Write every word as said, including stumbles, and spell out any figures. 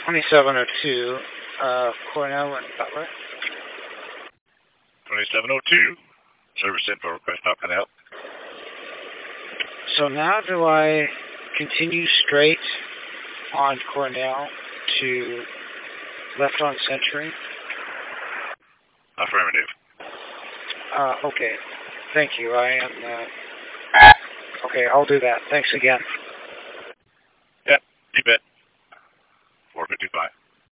twenty-seven oh two, uh, Cornell and Butler. twenty-seven oh two, service info request, how can I help? So now do I continue straight on Cornell to left on Century? Affirmative. Uh, okay. Thank you. I am, uh, okay, I'll do that. Thanks again. Yep, you bet. four fifty-five.